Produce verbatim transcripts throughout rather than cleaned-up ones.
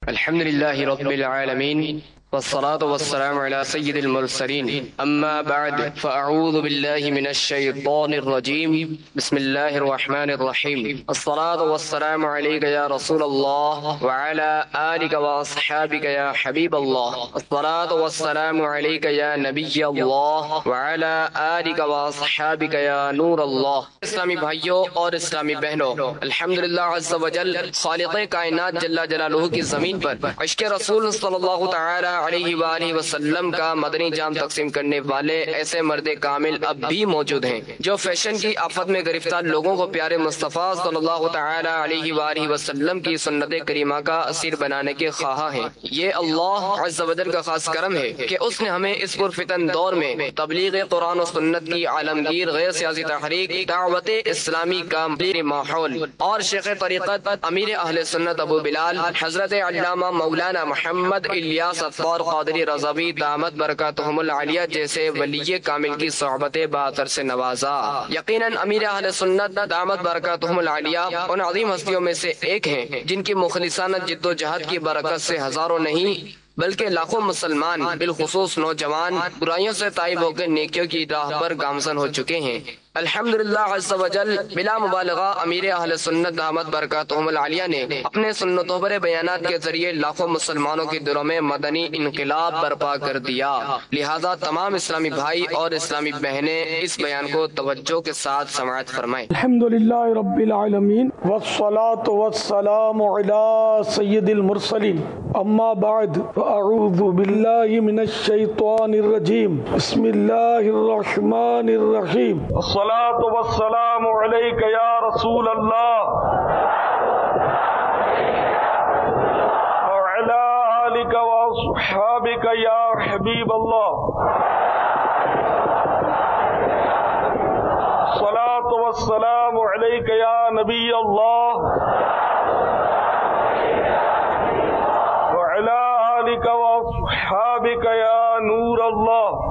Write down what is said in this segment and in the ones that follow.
الحمد لله رب العالمين والصلاة والسلام على سيد المرسلين أما بعد فأعوذ بالله من الشيطان الرجيم بسم الله الرحمن الرحيم الصلاة والسلام عليك يا رسول الله وعلى آلك وأصحابك يا حبيب الله الصلاة والسلام عليك يا نبي الله وعلى آلك وأصحابك يا نور الله. اسلامی بھائیوں اور اسلامی بہنوں، الحمدللہ عز و جل خالق کائنات جل جلالہ کی زمین پر عشق رسول صلی اللہ تعالی علیہ وآلہ وسلم کا مدنی جام تقسیم کرنے والے ایسے مرد کامل اب بھی موجود ہیں جو فیشن کی آفت میں گرفتار لوگوں کو پیارے مصطفیٰ صلی اللہ تعالی علیہ وآلہ وسلم کی سنت کریمہ کا اسیر بنانے کے خواہاں ہیں. یہ اللہ عز و جل کا خاص کرم ہے کہ اس نے ہمیں اس پرفتن دور میں تبلیغ قرآن و سنت کی عالمگیر غیر سیاسی تحریک دعوت اسلامی کا ماحول اور شیخ طریقت امیر اہل سنت ابو بلال حضرت علامہ مولانا محمد الیاس اطوار قادری رضوی دامت برکاتہم العالیہ جیسے ولی کامل کی صحبت باطر سے نوازا. یقیناً امیر اہل سنت دامت برکاتہم العالیہ ان عظیم ہستیوں میں سے ایک ہیں جن کی مخلصانہ جد و جہد کی برکت سے ہزاروں نہیں بلکہ لاکھوں مسلمان بالخصوص نوجوان برائیوں سے تائب ہو کے نیکیوں کی راہ پر گامزن ہو چکے ہیں. الحمدللہ عز و جل بلا مبالغہ امیر اہل سنت دامت برکاتہم العالیہ نے اپنے سنتوں پر بیانات کے ذریعے لاکھوں مسلمانوں کے دلوں میں مدنی انقلاب برپا کر دیا. لہذا تمام اسلامی بھائی اور اسلامی بہنیں اس بیان کو توجہ کے ساتھ سماعت فرمائیں. الحمدللہ رب العالمین والصلاة والسلام علی سید المرسلین اما بعد فاعوذ باللہ من الشیطان الرجیم بسم اللہ الرحمن الرحیم الصلاة والسلام علیک یا رسول اللہ وعلی آلک واصحابک یا حبیب اللہ. الصلاة والسلام علیک یا نبی اللہ وعلی آلک واصحابک یا نور اللہ.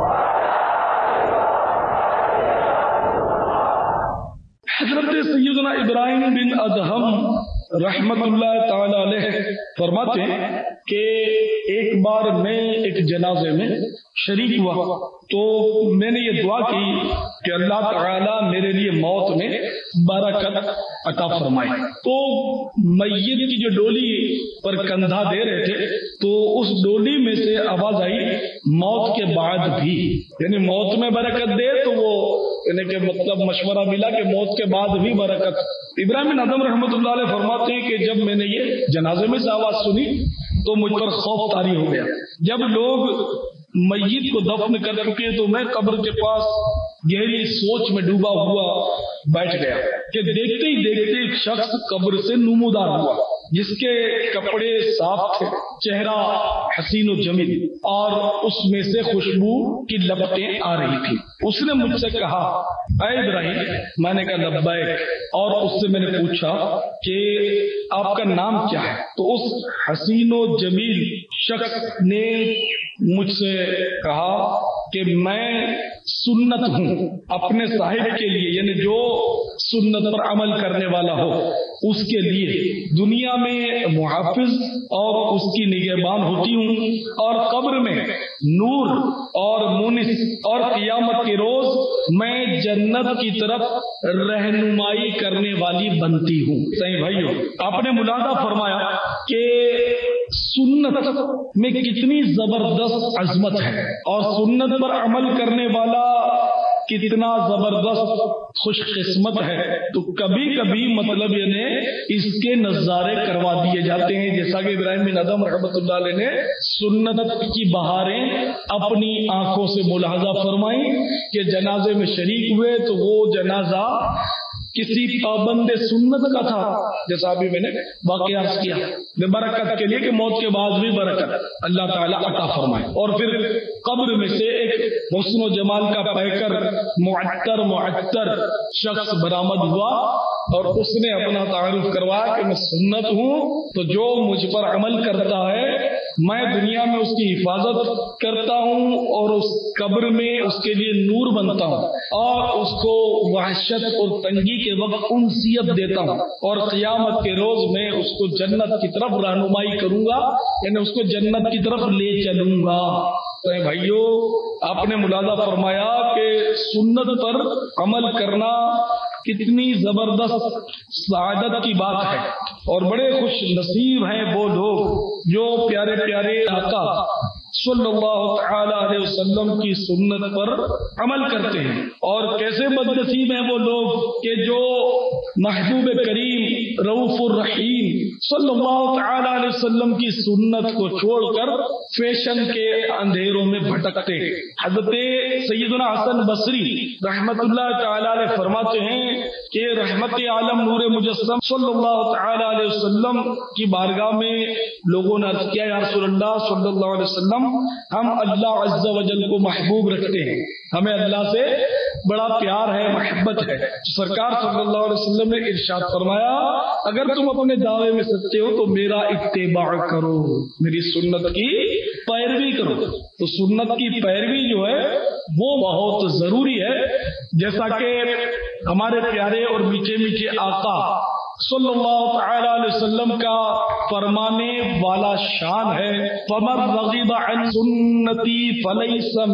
حضرت سیدنا ابراہیم بن ادہم رحمت اللہ تعالی علیہ فرماتے ہیں کہ ایک بار میں ایک جنازے میں شریک ہوا تو میں نے یہ دعا کی کہ اللہ تعالی میرے لیے موت میں برکت عطا فرمائے. تو میت کی جو ڈولی پر کندھا دے رہے تھے تو اس ڈولی میں سے آواز آئی موت کے بعد بھی، یعنی موت میں برکت دے تو وہ یعنی کہ مطلب مشورہ ملا کہ موت کے بعد بھی برکت. ابراہیم بن ادہم رحمۃ اللہ علیہ فرماتے ہیں کہ جب میں نے یہ جنازے میں سے آواز سنی تو مجھ پر خوف طاری ہو گیا. جب لوگ میت کو دفن کر چکے تو میں قبر کے پاس گہری سوچ میں ڈوبا ہوا بیٹھ گیا کہ دیکھتے ہی دیکھتے ایک شخص قبر سے نمودار ہوا جس کے کپڑے صاف تھے، چہرہ حسین و جمیل اور اس میں سے خوشبو کی لپٹیں آ رہی تھی. اس نے مجھ سے کہا اے ابراہیم، میں نے کہا لبیک، اور اس سے میں نے پوچھا کہ آپ کا نام کیا ہے؟ تو اس حسین و جمیل شخص نے مجھ سے کہا کہ میں سنت ہوں. اپنے صاحب کے لیے یعنی جو سنت پر عمل کرنے والا ہو اس کے لیے دنیا میں محافظ اور اس کی نگہبان ہوتی ہوں، اور قبر میں نور اور مونس، اور قیامت کے روز میں جنت کی طرف رہنمائی کرنے والی بنتی ہوں. صحیح بھائیو، آپ نے ملاحظہ فرمایا کہ سنت میں کتنی زبردست عظمت ہے اور سنت پر عمل کرنے والا کتنا زبردست خوش قسمت ہے. تو کبھی کبھی مطلب یعنی اس کے نظارے کروا دیے جاتے ہیں، جیسا کہ ابراہیم بن ادہم رحمۃ اللہ علیہ نے سنت کی بہاریں اپنی آنکھوں سے ملاحظہ فرمائی کہ جنازے میں شریک ہوئے تو وہ جنازہ کسی پابند سنت کا تھا، جیسا ابھی میں نے واقعات کیا برکت کے لیے کہ موت کے بعد بھی برکت اللہ تعالیٰ عطا فرمائے. اور پھر قبر میں سے ایک حسن و جمال کا پیکر معطر معطر شخص برآمد ہوا اور اس نے اپنا تعارف کروایا کہ میں سنت ہوں، تو جو مجھ پر عمل کرتا ہے میں دنیا میں اس کی حفاظت کرتا ہوں اور اس قبر میں اس کے لیے نور بنتا ہوں اور اس کو وحشت اور تنگی کے وقت انسیت دیتا ہوں، اور قیامت کے روز میں اس کو جنت کی طرف رہنمائی کروں گا، یعنی اس کو جنت کی طرف لے چلوں گا۔ تو بھائیو، آپ نے ملاحظہ فرمایا کہ سنت پر عمل کرنا کتنی زبردست سعادت کی بات ہے، اور بڑے خوش نصیب ہیں وہ لوگ جو پیارے پیارے آقا صلی اللہ تعالی علیہ وسلم کی سنت پر عمل کرتے ہیں، اور کیسے بد نصیب ہیں وہ لوگ کہ جو محبوب کریم رؤوف الرحیم صلی اللہ تعالی علیہ وسلم کی سنت کو چھوڑ کر فیشن کے اندھیروں میں بھٹکتے۔ حضرت سیدنا حسن بصری رحمت اللہ تعالی علیہ فرماتے ہیں کہ رحمت عالم نور مجسم صلی اللہ تعالی علیہ وسلم کی بارگاہ میں لوگوں نے عرض کیا، یا رسول اللہ صلی اللہ علیہ وسلم، ہم اللہ عز و جل کو محبوب رکھتے ہیں، ہمیں اللہ سے بڑا پیار ہے، محبت ہے۔ سرکار صلی اللہ علیہ وسلم نے ارشاد فرمایا، اگر تم اپنے دعوے میں سچے ہو تو میرا اتباع کرو، میری سنت کی پیروی کرو۔ تو سنت کی پیروی جو ہے وہ بہت ضروری ہے، جیسا کہ ہمارے پیارے اور میٹھے میٹھے آقا صلی اللہ تعالی علیہ وسلم کا فرمانے والا شان ہے، فَمَن رَغِبَ عَن سُنَّتِي فَلَيْسَ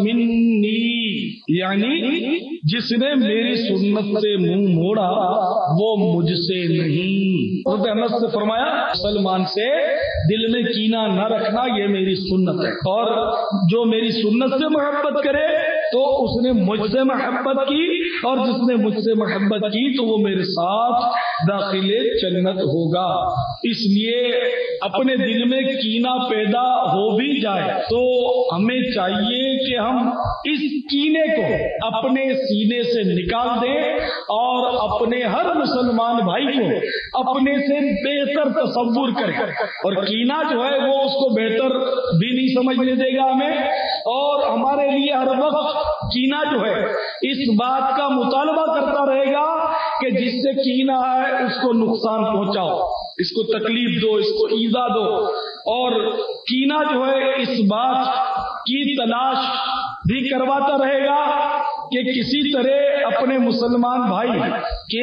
مِنِّي، یعنی جس نے میری سنت سے منہ موڑا وہ مجھ سے نہیں۔ حضرت انس سے فرمایا، مسلمان سے دل میں کینہ نہ رکھنا، یہ میری سنت ہے، اور جو میری سنت سے محبت کرے تو اس نے مجھ سے محبت کی، اور جس نے مجھ سے محبت کی تو وہ میرے ساتھ داخل جنت ہوگا۔ اس لیے اپنے دل میں کینہ پیدا ہو بھی جائے تو ہمیں چاہیے کہ ہم اس کینے کو اپنے سینے سے نکال دیں اور اپنے ہر مسلمان بھائی کو اپنے سے بہتر تصور کریں، اور کینہ جو ہے وہ اس کو بہتر بھی نہیں سمجھنے دے گا ہمیں، اور ہمارے لیے ہر وقت کینہ جو ہے اس بات کا مطالبہ کرتا رہے گا کہ جس سے کینہ ہے اس کو نقصان پہنچاؤ، اس کو تکلیف دو، اس کو ایذا دو، اور کینہ جو ہے اس بات کی تلاش بھی کرواتا رہے گا کہ کسی طرح اپنے مسلمان بھائی کے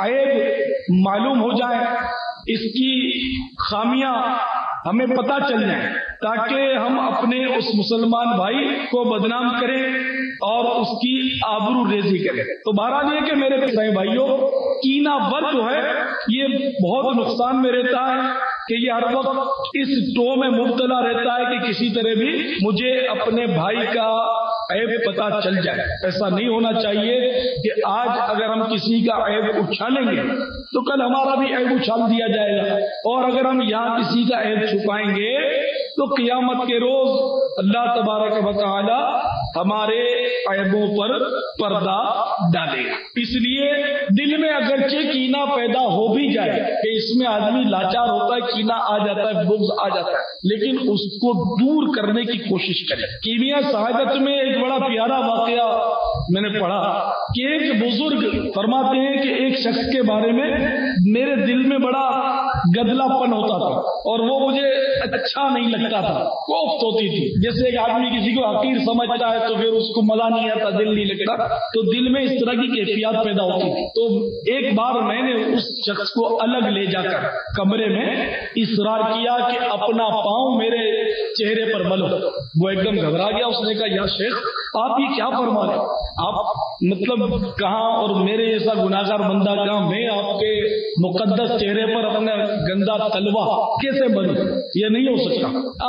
عیب معلوم ہو جائے، اس کی خامیاں ہمیں پتہ چل جائیں، تاکہ ہم اپنے اس مسلمان بھائی کو بدنام کریں اور اس کی آبرو ریزی کریں۔ تو بہرحال یہ کہ میرے پیارے بھائیوں، کینہ ور جو ہے یہ بہت نقصان میں رہتا ہے کہ یہ ہر وقت اس ٹو میں مبتلا رہتا ہے کہ کسی طرح بھی مجھے اپنے بھائی کا عیب پتہ چل جائے۔ ایسا نہیں ہونا چاہیے کہ آج اگر ہم کسی کا عیب اچھالیں گے تو کل ہمارا بھی عیب اچھال دیا جائے گا، اور اگر ہم یہاں کسی کا عیب چھپائیں گے تو قیامت کے روز اللہ تبارک و تعالی ہمارے عیبوں پر پردہ ڈالے گا۔ اس لیے دل میں اگرچہ کینہ پیدا ہو بھی جائے کہ اس میں آدمی لاچار ہوتا ہے، کینہ آ جاتا ہے، بغض آ جاتا ہے، لیکن اس کو دور کرنے کی کوشش کرے۔ کیمیا سعادت میں ایک بڑا پیارا واقعہ میں نے پڑھا کہ ایک بزرگ فرماتے ہیں کہ ایک شخص کے بارے میں میرے دل میں بڑا گدلا پن ہوتا تھا اور وہ مجھے اچھا نہیں لگتا تھا، کوفت ہوتی تھی۔ جیسے ایک آدمی کسی کو حقیر سمجھتا ہے تو پھر اس کو مزہ نہیں آتا، دل نہیں لگتا، تو دل میں اس طرح کی کیفیات پیدا ہوتی تھی۔ تو ایک بار میں نے اس شخص کو الگ لے جا کر کمرے میں اصرار کیا کہ اپنا پاؤں میرے چہرے پر ملو۔ وہ ایک دم گھبرا گیا، اس نے کہا، یا شیخ آپ یہ کیا فرما رہے ہیں؟ آپ مطلب کہاں، اور میرے جیسا گناہگار بندہ کہاں، میں آپ کے مقدس چہرے پر اپنا گندا تلوا کیسے بنوں؟ یہ نہیں ہو سکتا۔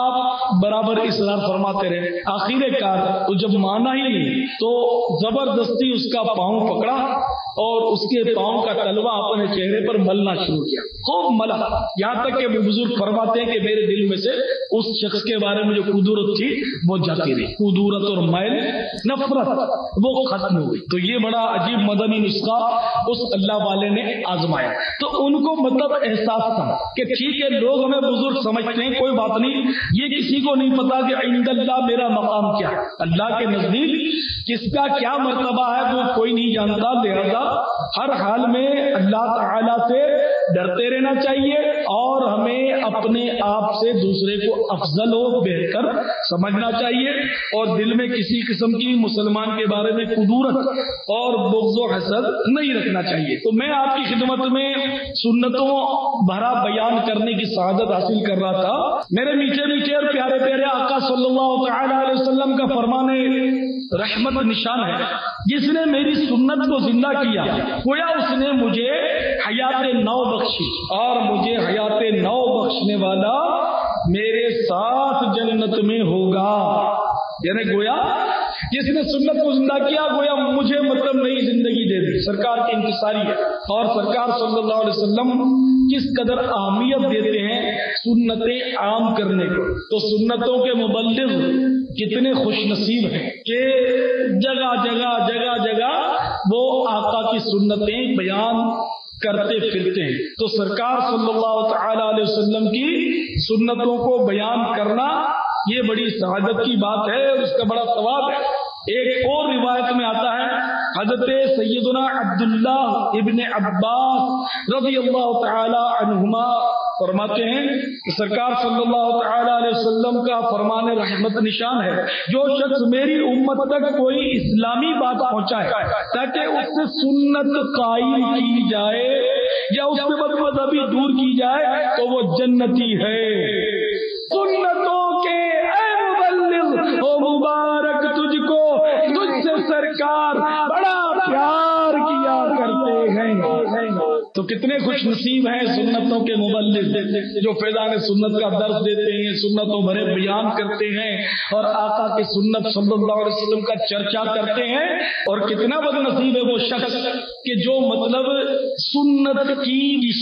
آپ برابر اصرار فرماتے رہے، آخر کار تو جب مانا ہی نہیں تو زبردستی اس کا پاؤں پکڑا اور اس کے پاؤں کا تلوا اپنے چہرے پر ملنا شروع کیا، خوب ملا، یہاں تک کہ بزرگ فرماتے ہیں کہ میرے دل میں سے اس شخص کے بارے میں جو قدرت تھی وہ جاتی رہی، قدرت اور میل، نفرت وہ ختم ہوئی۔ تو یہ بڑا عجیب مدنی نسخہ اس اللہ والے نے آزمایا۔ تو ان کو مطلب احساس تھا کہ ٹھیک ہے لوگ ہمیں بزرگ سمجھتے ہیں، کوئی بات نہیں، یہ کسی کو نہیں پتا کہ عند اللہ میرا مقام کیا ہے، اللہ کے نزدیک کس کا کیا مرتبہ ہے وہ کوئی نہیں جانتا، لہذا ہر حال میں اللہ تعالی سے ڈرتے رہنا چاہیے اور ہمیں اپنے آپ سے دوسرے کو افضل و بہتر سمجھنا چاہیے اور دل میں کسی قسم کی مسلمان کے بارے میں کدورت اور بغض و حسد نہیں رکھنا چاہیے. تو میں آپ کی خدمت میں سنتوں بھرا بیان کرنے کی سعادت حاصل کر رہا تھا. میرے میٹھے میٹھے اور پیارے پیارے آقا صلی اللہ تعالی علیہ وسلم کا فرمان رحمت نشان ہے. جس نے میری سنت کو زندہ کیا گویا اس نے مجھے حیات نو بخشی اور مجھے حیات نو بخشنے والا میرے ساتھ جنت میں ہوگا. یعنی گویا جس نے سنت کو زندہ کیا گویا مجھے مطلب نئی زندگی دے دی. سرکار کی انتصاری ہے اور سرکار صلی اللہ علیہ وسلم کس قدر اہمیت دیتے ہیں سنتیں عام کرنے کو. تو سنتوں کے مبلغ کتنے خوش نصیب ہیں کہ جگہ جگہ جگہ جگہ وہ آقا کی سنتیں بیان کرتے پھرتے ہیں. تو سرکار صلی اللہ تعالی علیہ وسلم کی سنتوں کو بیان کرنا یہ بڑی سعادت کی بات ہے اور اس کا بڑا ثواب ہے. ایک اور روایت میں آتا ہے حضرت سیدنا عبداللہ ابن عباس رضی اللہ تعالی عنہما فرماتے ہیں کہ سرکار صلی اللہ تعالی علیہ وسلم کا فرمان رحمت نشان ہے جو شخص میری امت تک کوئی اسلامی بات پہنچائے تاکہ اس سے سنت قائم کی جائے یا اس سے بد مذہبی دور کی جائے تو وہ جنتی ہے. سنتوں کے اے مبلغ او مبارک تجھ کو تجھ سے سرکار بڑا پیار کیا کرتے ہیں. تو کتنے خوش نصیب ہیں سنتوں کے مبلغ جو فیضان سنت کا درس دیتے ہیں, سنتوں بھرے بیان کرتے ہیں اور آقا کی سنت صلی اللہ علیہ وسلم کا چرچا کرتے ہیں. اور کتنا بد نصیب ہے وہ شخص کہ جو مطلب سنت کی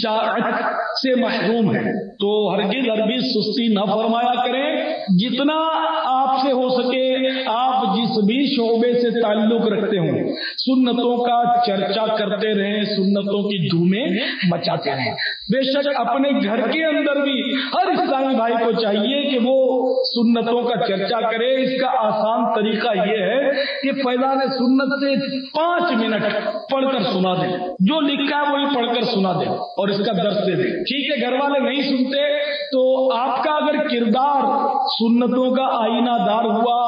اشاعت سے محروم ہے. تو ہرگز ہرگز سستی نہ فرمایا کریں. جتنا آپ سے ہو سکے آپ جس بھی شعبے سے تعلق رکھتے ہوں سنتوں کا چرچا کرتے رہیں, سنتوں کی دھومیں مچاتے رہیں. بے شک اپنے گھر کے اندر بھی ہر اسلامی بھائی کو چاہیے کہ وہ سنتوں کا چرچا کرے. اس کا آسان طریقہ یہ ہے کہ فیضان سنت سے پانچ منٹ پڑھ کر سنا دیں, جو لکھا ہے وہی پڑھ کر سنا دیں اور اس کا درس دے دیں. ٹھیک ہے, گھر والے نہیں سنتے تو آپ کا اگر کردار سنتوں کا آئینہ دار ہوا,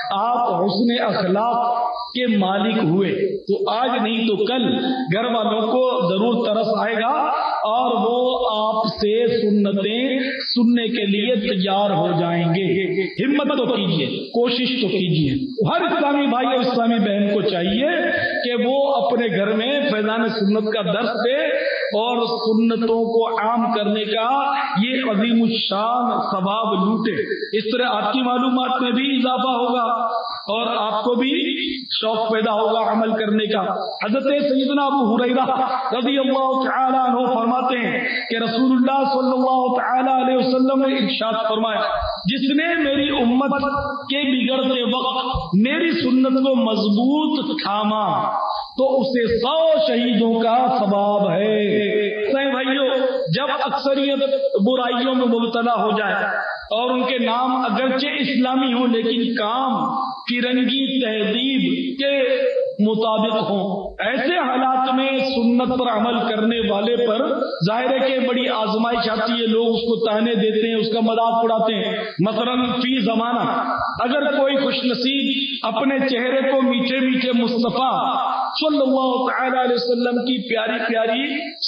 آپ حسن اخلاق کے مالک ہوئے تو آج نہیں تو کل گھر والوں کو ضرور ترس آئے گا اور وہ آپ سے سنتیں سننے کے لیے تیار ہو جائیں گے. ہمت تو کیجیے, کوشش تو کیجیے. ہر اسلامی بھائی اور اسلامی بہن کو چاہیے کہ وہ اپنے گھر میں فیضان سنت کا درس دے اور سنتوں کو عام کرنے کا یہ عظیم الشان ثواب لوٹے. اس طرح آپ کی معلومات میں بھی اضافہ ہوگا اور آپ کو بھی شوق پیدا ہوگا عمل کرنے کا. حضرت سیدنا ابو ہریرہ رضی اللہ تعالی عنہ فرماتے ہیں کہ رسول اللہ صلی اللہ تعالی علیہ وسلم نے ارشاد فرمایا جس نے میری امت کے بگڑتے وقت میری سنت کو مضبوط تھاما تو اسے سو شہیدوں کا ثواب ہے. بھائیو, جب اکثریت برائیوں میں مبتلا ہو جائے اور ان کے نام اگرچہ اسلامی ہوں لیکن کام فرنگی تہذیب کے مطابق ہوں, ایسے حالات میں سنت پر عمل کرنے والے پر ظاہر ہے کہ بڑی آزمائش آتی ہے. لوگ اس کو تانے دیتے ہیں, اس کا مذاق اڑاتے ہیں. مثلاً فی زمانہ اگر کوئی خوش نصیب اپنے چہرے کو میٹھے میٹھے مصطفیٰ صلی اللہ تعالی علیہ وسلم کی پیاری پیاری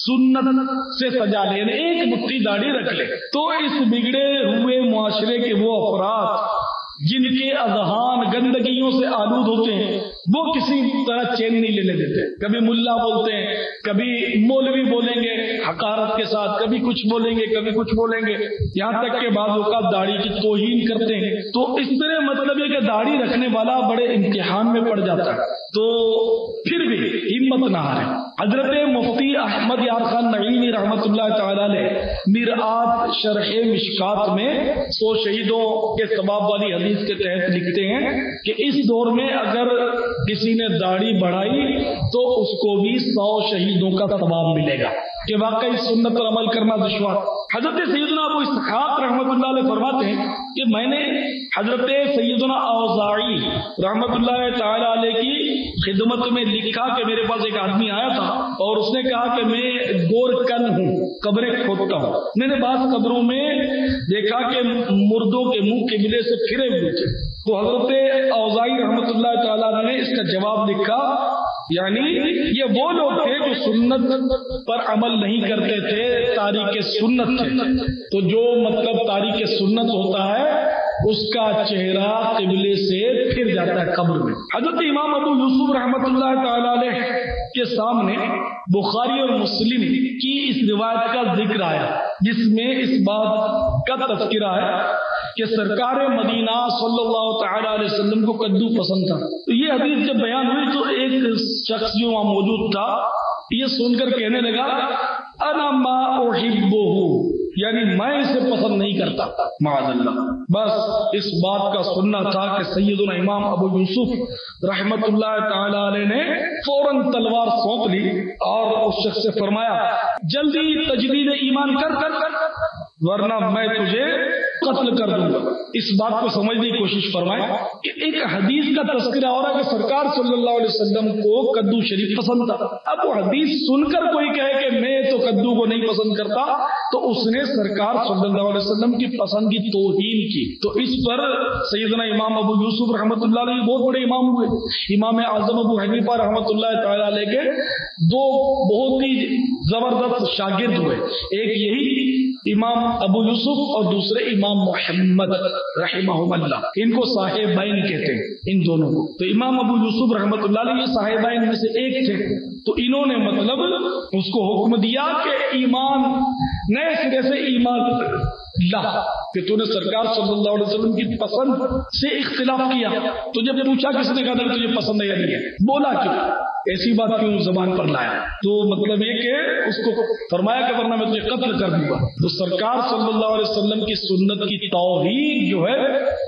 سنت سے سجا لے, ایک مٹھی داڑھی رکھ لے, تو اس بگڑے ہوئے معاشرے کے وہ افراد جن کے اذہان گندگیوں سے آلود ہوتے ہیں وہ کسی طرح چین نہیں لینے دیتے. کبھی ملا بولتے ہیں, کبھی مولوی بولیں گے حقارت کے ساتھ, کبھی کچھ بولیں گے کبھی کچھ بولیں گے, یہاں تک کہ بعض اوقات داڑھی کی توہین کرتے ہیں. تو اس طرح مطلب ہے کہ داڑھی رکھنے والا بڑے امتحان میں پڑ جاتا ہے. تو پھر بھی ہمت نہ ہارے. حضرت مفتی احمد یار خان نعیمی رحمت اللہ تعالی علیہ مرآت شرح مشکات میں سو شہیدوں کے ثواب والی حدیث کے تحت لکھتے ہیں کہ اس دور میں اگر کسی نے داڑھی بڑھائی تو اس کو بھی سو شہیدوں کا ثواب ملے گا. کہ واقعی سنت پر عمل کرنا دشوار. حضرت سیدنا ابو اسحاق رحمۃ اللہ علیہ فرماتے ہیں کہ میں نے حضرت سیدنا اوزاعی رحمۃ اللہ تعالی علیہ کی خدمت میں لکھا کہ میرے پاس ایک آدمی آیا تھا اور اس نے کہا کہ میں گور کن ہوں، قبریں کھودتا ہوں. میں نے بعض قبروں میں دیکھا کہ مردوں کے منہ قبلے سے پھرے ہوئے تھے. تو حضرت اوزاعی رحمۃ اللہ تعالیٰ نے اس کا جواب لکھا، یعنی یہ وہ لوگ تھے جو سنت پر عمل نہیں کرتے تھے، تاریک سنت تھے. تو جو مطلب تاریک سنت ہوتا ہے اس کا چہرہ قبلے سے پھر جاتا ہے قبر میں. حضرت امام ابو یوسف رحمۃ اللہ تعالیٰ علیہ کے سامنے بخاری اور مسلم کی اس روایت کا ذکر آیا جس میں اس بات کا تذکرہ ہے کہ سرکار مدینہ صلی اللہ تعالی علیہ وسلم کو کدو پسند تھا. تو یہ حدیث جب بیان ہوئی تو ایک شخص جو وہاں موجود تھا یہ سن کر کہنے لگا انا ما احبہ، یعنی میں اسے پسند نہیں کرتا، معاذ اللہ. بس اس بات کا سننا تھا کہ سیدنا امام ابو یوسف رحمت اللہ تعالی علیہ نے فوراً تلوار سونپ لی اور اس شخص سے فرمایا جلدی تجدید ایمان کر کر کر ورنہ میں تجھے قتل کر دوں گا. اس بات کو سمجھنے کی کوشش فرمائیں کہ ایک حدیث کا تذکرہ ہو رہا ہے کہ سرکار صلی اللہ علیہ وسلم کو کدو شریف پسند تھا. اب وہ حدیث سن کر کوئی کہے کہ میں تو کدو کو نہیں پسند کرتا تو اس نے سرکار صلی اللہ علیہ وسلم کی پسند کی توہین کی. تو اس پر سیدنا امام ابو یوسف رحمۃ اللہ علیہ بہت بڑے امام ہوئے. امام اعظم ابو حنیفہ رحمۃ اللہ تعالی علیہ کے دو بہت ہی زبردست شاگرد ہوئے، ایک یہی امام ابو یوسف اور دوسرے امام محمد رحمہ اللہ. ان کو صاحبین کہتے ہیں ان دونوں کو. تو امام ابو یوسف رحمۃ اللہ علیہ یہ صاحبین میں سے ایک تھے. تو انہوں نے مطلب اس کو حکم دیا کہ ایمان نئے سرے سے ایمان لا، کہ تو نے سرکار صلی اللہ علیہ وسلم کی پسند سے اختلاف کیا. تو جب پوچھا کس نے کہا تھا تجھے پسند ہے یا نہیں ہے، بولا کیوں، ایسی بات کیوں زبان پر لایا؟ تو مطلب یہ کہ اس کو فرمایا کہ ورنہ میں تجھے قتل کر دوں گا. تو سرکار صلی اللہ علیہ وسلم کی سنت کی توہین جو ہے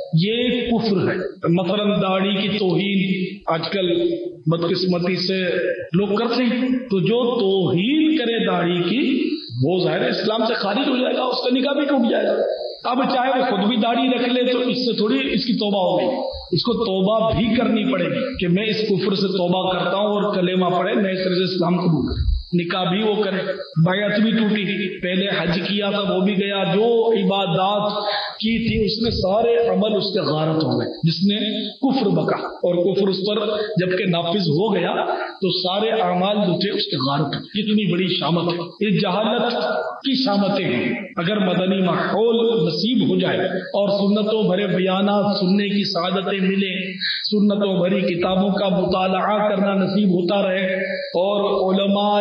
یہ کفر ہے. مثلا داڑھی کی توہین آج کل بدقسمتی سے لوگ کرتے ہیں. تو جو توہین کرے داڑھی کی وہ ظاہر اسلام سے خارج ہو جائے گا، اس کا نکاح بھی ٹوٹ جائے گا. اب چاہے وہ خود بھی داڑھی رکھ لے تو اس سے تھوڑی اس کی توبہ ہو گئی، اس کو توبہ بھی کرنی پڑے گی کہ میں اس کفر سے توبہ کرتا ہوں اور کلمہ پڑھے نئے سرے سے اسلام قبول کرے. نکاح بھی وہ کرے، بیعت بھی ٹوٹی، پہلے حج کیا تھا وہ بھی گیا، جو عبادات کی تھی اس نے سارے عمل اس کے غارت ہو گئے. جس نے کفر بکا اور کفر اس پر جبکہ نافذ ہو گیا تو سارے اعمال جو تھے اس کے غارت. کتنی بڑی شامت ہے، یہ جہالت کی شامتیں ہیں. اگر مدنی ماحول نصیب ہو جائے اور سنتوں بھرے بیانات سننے کی سعادتیں ملیں، سنتوں بھری کتابوں کا مطالعہ کرنا نصیب ہوتا رہے اور علماء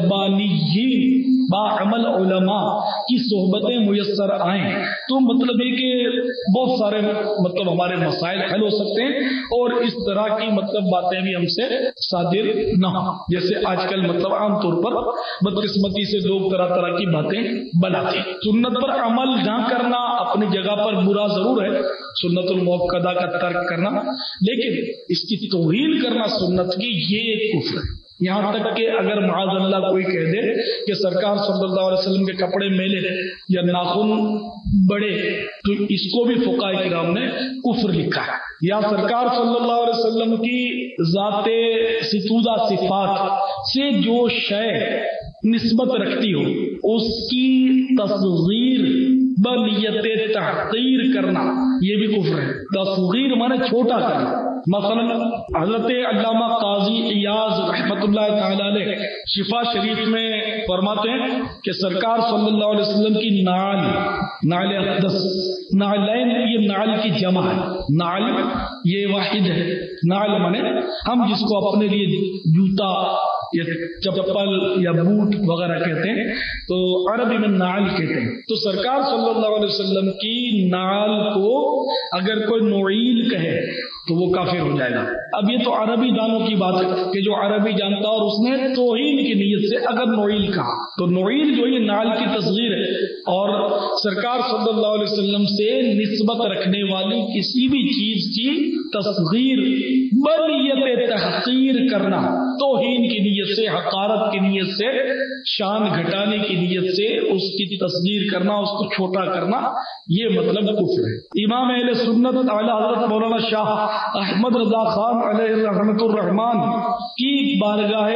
ربانیین باعمل علماء کی صحبتیں میسر آئیں تو مطلب یہ کہ بہت سارے مطلب ہمارے مسائل حل ہو سکتے ہیں اور اس طرح کی مطلب باتیں بھی ہم سے صادر نہ ہوں. جیسے آج کل مطلب عام طور پر بدقسمتی سے لوگ طرح طرح کی باتیں بناتے ہیں. سنت پر عمل نہ کرنا اپنی جگہ پر برا ضرور ہے، سنت المؤکدہ کا ترک کرنا، لیکن اس کی توہین کرنا سنت کی یہ ایک کفر ہے. یہاں تک کہ اگر معاذ اللہ کوئی کہہ دے کہ سرکار صلی اللہ علیہ وسلم کے کپڑے میلے یا ناخن بڑے تو اس کو بھی فقہاء کرام نے کفر لکھا ہے. یا سرکار صلی اللہ علیہ وسلم کی ذات ستودہ صفات سے جو شے نسبت رکھتی ہو اس کی تصغیر بنیت تحقیر کرنا یہ بھی کفر ہے. تصغیر مانے چھوٹا کرنا. مثلا حضرت علامہ قاضی ایاز رحمۃ اللہ تعالی علیہ شفا شریف میں فرماتے ہیں کہ سرکار صلی اللہ علیہ وسلم کی نعل نعل اقدس، نعلین یہ نعل کی جمع ہے، نعل یہ واحد ہے. نعل مانے ہم جس کو اپنے لیے جوتا یا چپل یا بوٹ وغیرہ کہتے ہیں تو عربی میں نعل کہتے ہیں. تو سرکار صلی اللہ علیہ وسلم کی نعل کو اگر کوئی نعیل کہے تو وہ کافر ہو جائے گا. اب یہ تو عربی دانوں کی بات ہے کہ جو عربی جانتا اور اس نے توہین کی نیت سے اگر نوعیل کہا تو نوعیل جو یہ نعل کی تصغیر ہے، اور سرکار صلی اللہ علیہ وسلم سے نسبت رکھنے والی کسی بھی چیز کی تصغیر بنیت تحقیر کرنا، توہین کی نیت سے، حقارت کی نیت سے، شان گھٹانے کی نیت سے اس کی تصغیر کرنا، اس کو چھوٹا کرنا، یہ مطلب کفر ہے۔ امام اہل سنت اعلی حضرت مولانا شاہ احمد رضا خان علیہ رحمۃ الرحمان کی بارگاہ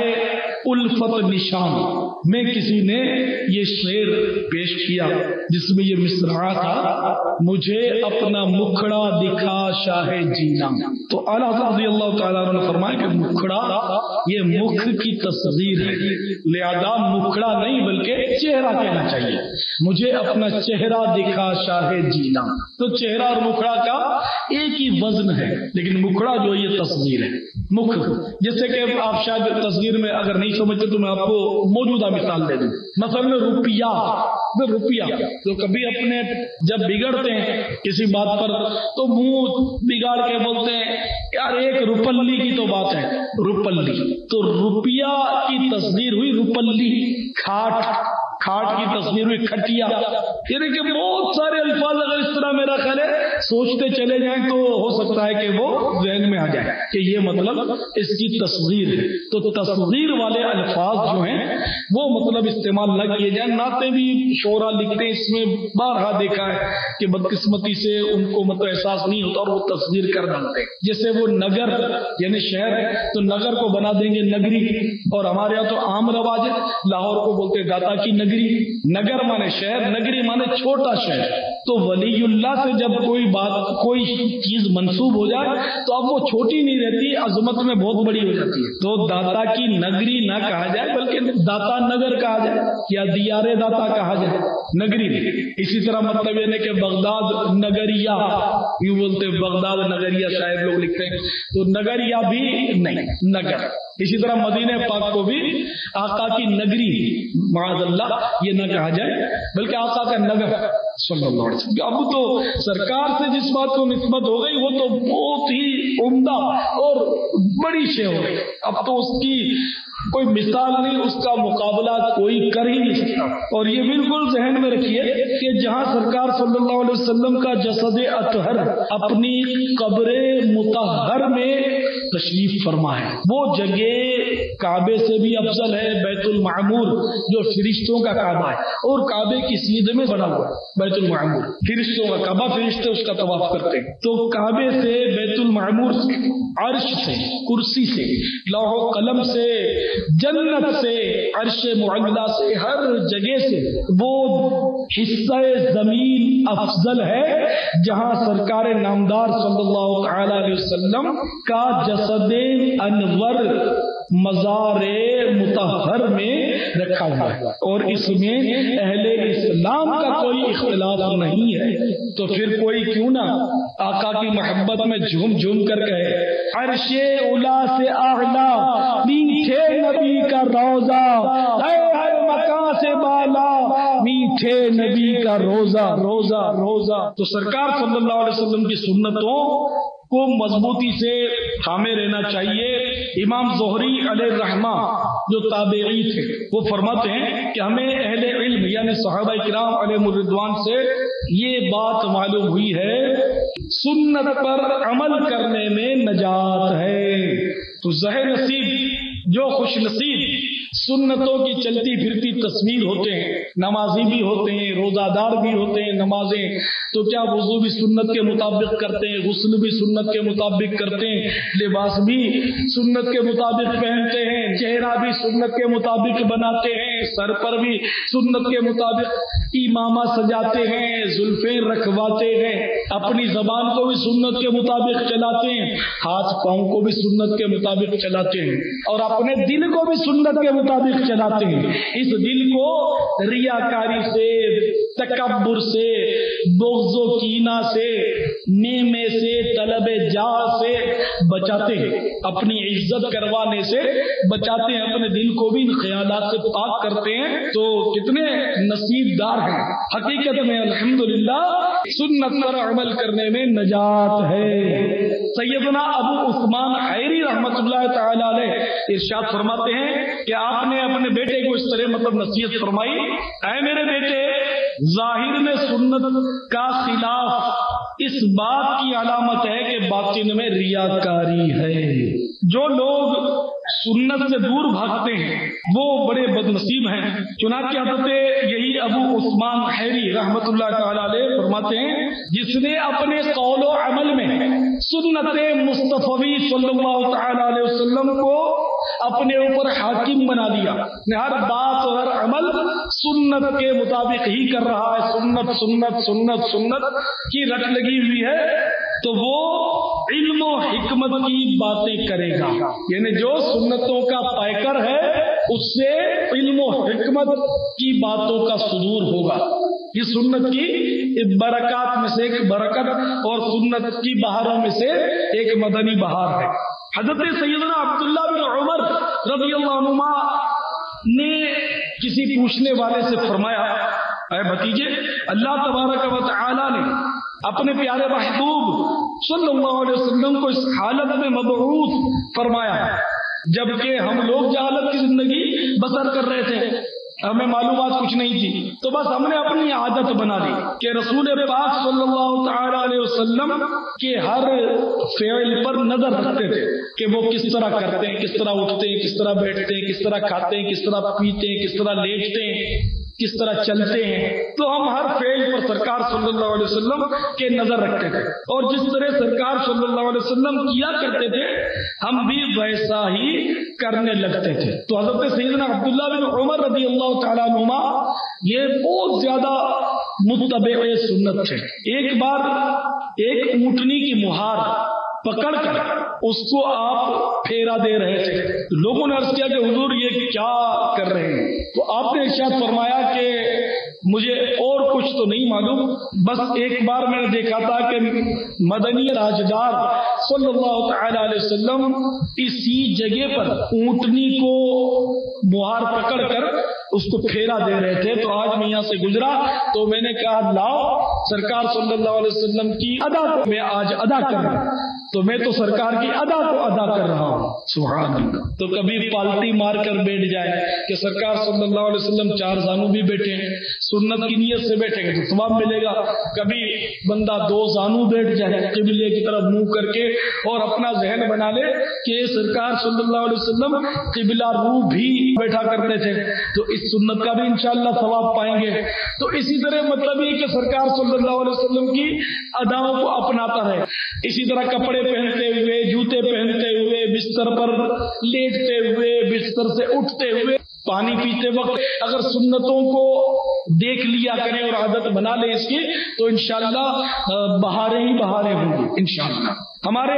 الفت نشان میں کسی نے یہ شعر پیش کیا جس میں یہ مصرع تھا، مجھے اپنا مکھڑا دکھا شاہ جینا۔ تو اعلی حضرت رضی اللہ تعالیٰ عنہ نے فرمایا کہ مکھڑا یہ مکھ کی تصغیر ہے، لہذا مکھڑا نہیں بلکہ چہرہ کہنا چاہیے، مجھے اپنا چہرہ دکھا شاہ جینا۔ تو چہرہ اور مکھڑا کا ایک ہی وزن ہے، لیکن مکھڑا جو یہ تصغیر ہے، مکھ جیسے کہ آپ شاید تصغیر میں اگر نہیں سمجھتے تو میں آپ کو موجودہ مثال دے دوں، مثلا روپیہ روپیہ تو کبھی اپنے جب بگڑتے ہیں کسی بات پر تو منہ بگاڑ کے بولتے ہیں یار ایک روپلی کی تو بات ہے، روپلی تو روپیہ کی تصغیر ہوئی روپلی، کھاٹ کھاٹ کی تصویر ہوئی کھٹیا، یعنی کہ بہت سارے الفاظ اگر اس طرح میرا خیال ہے سوچتے چلے جائیں تو ہو سکتا ہے کہ وہ ذہن میں آ جائے کہ یہ مطلب اس کی تصغیر ہے۔ تو تصغیر والے الفاظ جو ہیں وہ مطلب استعمال نہ کیے جائیں۔ نعتیں بھی شعرا لکھتے ہیں، اس میں بارہا دیکھا ہے کہ بدقسمتی سے ان کو مطلب احساس نہیں ہوتا اور وہ تصغیر کر ڈالتے ہیں، جیسے وہ نگر یعنی شہر ہے تو نگر کو بنا دیں گے نگری، اور ہمارے یہاں تو عام رواج ہے لاہور کو بولتے داتا کی نگری، نگر مانے شہر، نگری مانے چھوٹا شہر۔ تو ولی اللہ سے جب کوئی بات کوئی چیز منسوب ہو جائے تو اب وہ چھوٹی نہیں رہتی، عظمت میں بہت بڑی ہو جاتی ہے۔ تو داتا کی نگری نہ کہا جائے بلکہ داتا نگر کہا جائے یا دیار داتا کہا جائے، نگری نہیں۔ اسی طرح مطلب یہ نہیں کہ بغداد نگریہ، یوں بولتے بغداد نگریہ شاید لوگ لکھتے ہیں، تو نگریہ بھی نہیں، نگر۔ اسی طرح مدینہ پاک کو بھی آقا کی نگری معاذ اللہ یہ نہ کہا جائے بلکہ آقا کا نگر صلی اللہ علیہ وسلم۔ اب تو سرکار سے جس بات کو نسبت ہو گئی وہ تو بہت ہی عمدہ اور بڑی شے ہو گئی، اب تو اس کی کوئی مثال نہیں، اس کا مقابلہ کوئی کر ہی نہیں سکتا۔ اور یہ بالکل ذہن میں رکھیے کہ جہاں سرکار صلی اللہ علیہ وسلم کا جسد اطہر اپنی قبر مطہر میں تشریف فرما ہے، وہ جگہ کعبے سے بھی افضل ہے، بیت المعمور جو فرشتوں کا کعبہ ہے اور کعبے کی سیدھ میں بنا ہوا ہے بیت المعمور، فرشتوں کا کعبہ، فرشتے اس کا طواف کرتے ہیں۔ تو کعبے سے، بیت المعمور سے، عرش سے، کرسی سے، لوح و قلم سے، جنت سے، عرش معلا سے، ہر جگہ سے وہ حصہ زمین افضل ہے جہاں سرکار نامدار صلی اللہ تعالی علیہ وسلم کا جسد انور مزار مطہر میں رکھا ہوا ہے، اور اس میں اہل اسلام کا کوئی اختلاف نہیں ہے۔ تو پھر کوئی کیوں نہ آقا کی محبت میں جھوم جھوم کر کہے عرش اولا سے اعلیٰ میٹھے نبی کا روزہ، اے ہر مکان سے بالا میٹھے نبی کا روزہ روزہ روزہ۔ تو سرکار صلی اللہ علیہ وسلم کی سنتوں کو مضبوطی سے تھامے رہنا چاہیے۔ امام زہری علیہ الرحمہ جو تابعی تھے وہ فرماتے ہیں کہ ہمیں اہل علم یعنی صحابہ کرام علیہ الرضوان سے یہ بات معلوم ہوئی ہے سنت پر عمل کرنے میں نجات ہے۔ تو ظاہر نصیب جو خوش نصیب سنتوں کی چلتی پھرتی تصویر ہوتے ہیں، نمازی بھی ہوتے ہیں، روزہ دار بھی ہوتے ہیں، نمازیں تو کیا وضو بھی سنت کے مطابق کرتے ہیں، غسل بھی سنت کے مطابق کرتے ہیں، لباس بھی سنت کے مطابق پہنتے ہیں، چہرہ بھی سنت کے مطابق بناتے ہیں، سر پر بھی سنت کے مطابق امامہ سجاتے ہیں، زلفیں رکھواتے ہیں، اپنی زبان کو بھی سنت کے مطابق چلاتے ہیں، ہاتھ پاؤں کو بھی سنت کے مطابق چلاتے ہیں، اور اپنے دل کو بھی سنت کے مطابق چلاتے ہیں۔ اس دل کو ریاکاری سے، تکبر سے، بغض و کینہ سے، نیمے سے، طلب جاہ سے، بچاتے ہیں، اپنی عزت کروانے سے بچاتے ہیں، اپنے دل کو بھی ان خیالات سے پاک کرتے ہیں، تو کتنے نصیب دار ہیں۔ حقیقت میں الحمدللہ سنت پر عمل کرنے میں نجات ہے۔ سیدنا ابو عثمان حیری رحمۃ اللہ تعالی علیہ ارشاد فرماتے ہیں کہ آپ نے اپنے بیٹے کو اس طرح مطلب نصیحت فرمائی، اے میرے بیٹے، ظاہر میں سنت کا خلاف اس بات کی علامت ہے کہ باطن میں ریاکاری ہے۔ جو لوگ سنت سے دور بھاگتے ہیں وہ بڑے بد نصیب ہیں۔ چنانچہ حضرت یہی ابو عثمان حیری رحمۃ اللہ تعالی علیہ فرماتے ہیں، جس نے اپنے قول و عمل میں سنت مصطفی صلی اللہ تعالی علیہ وسلم کو اپنے اوپر حاکم بنا دیا، ہر بات اور ہر عمل سنت کے مطابق ہی کر رہا ہے، سنت سنت سنت سنت کی رٹ لگی ہوئی ہے، تو وہ علم و حکمت کی باتیں کرے گا۔ یعنی جو سنتوں کا پیکر ہے اس سے علم و حکمت کی باتوں کا صدور ہوگا۔ یہ سنت کی برکات میں سے ایک برکت اور سنت کی بہاروں میں سے ایک مدنی بہار ہے۔ حضرت سیدنا عبداللہ بن عمر رضی اللہ عنہما نے کسی پوچھنے والے سے فرمایا، اے بھتیجے، اللہ تبارک و تعالی نے اپنے پیارے محبوب صلی اللہ علیہ وسلم کو اس حالت میں مبعوث فرمایا جبکہ ہم لوگ جہالت کی زندگی بسر کر رہے تھے، ہمیں معلومات کچھ نہیں تھی، تو بس ہم نے اپنی عادت بنا لی کہ رسول پاک صلی اللہ تعالی علیہ وسلم کے ہر فعل پر نظر رکھتے تھے کہ وہ کس طرح کرتے ہیں، کس طرح اٹھتے ہیں، کس طرح بیٹھتے ہیں، کس طرح کھاتے ہیں، کس طرح پیتے ہیں، کس طرح لیٹتے ہیں، کس طرح چلتے ہیں۔ تو ہم ہر فعل پر سرکار صلی اللہ علیہ وسلم کے نظر رکھتے تھے، اور جس طرح سرکار صلی اللہ علیہ وسلم کیا کرتے تھے ہم بھی ویسا ہی کرنے لگتے تھے۔ تو حضرت سیدنا عبداللہ بن عمر رضی اللہ تعالیٰ عنہما یہ بہت زیادہ متبع سنت تھے۔ ایک بار ایک اونٹنی کی مہار پکڑ کر اس کو آپ پھیرا دے رہے تھے، لوگوں نے عرض کیا کہ حضور یہ کیا کر رہے ہیں؟ تو آپ نے ارشاد فرمایا کہ مجھے اور کچھ تو نہیں معلوم، بس ایک بار میں نے دیکھا تھا کہ مدنی راجدار صلی اللہ تعالی علیہ وسلم اسی جگہ پر اونٹنی کو مہار پکڑ کر اس کو پھیرا دے رہے تھے، تو آج میں یہاں سے گزرا تو میں نے کہا لاؤ سرکار صلی اللہ علیہ وسلم کی ادا کو میں آج ادا کر رہا ہوں، تو میں تو سرکار کی ادا کو ادا کر رہا ہوں۔ سبحان اللہ۔ تو کبھی پالٹی مار کر بیٹھ جائے کہ سرکار صلی اللہ علیہ وسلم چار زانو بھی بیٹھے ہیں، سنت کی نیت سے بیٹھیں گے تو ثواب ملے گا، کبھی بندہ دو زانو بیٹھ جائے قبلے کی طرف منہ کر کے اور اپنا ذہن بنا لے کہ سرکار صلی اللہ علیہ وسلم قبلہ روح بھی بیٹھا کرتے تھے، تو اس سنت کا بھی انشاءاللہ ثواب پائیں گے۔ تو اسی طرح مطلب یہ کہ سرکار صلی اللہ علیہ وسلم کی اداؤں کو اپناتا رہے، اسی طرح کپڑے پہنتے ہوئے، جوتے پہنتے ہوئے، بستر پر لیٹتے ہوئے، بستر سے اٹھتے ہوئے، پانی پیتے وقت اگر سنتوں کو دیکھ لیا کریں اور عادت بنا لیں اس کی، تو انشاءاللہ بہاریں ہی بہاریں ہوں گی انشاءاللہ۔ ہمارے